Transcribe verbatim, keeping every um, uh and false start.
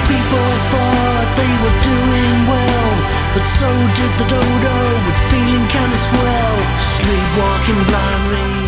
People thought they were doing well, but so did the dodo, with feeling kinda swell, sleepwalking blindly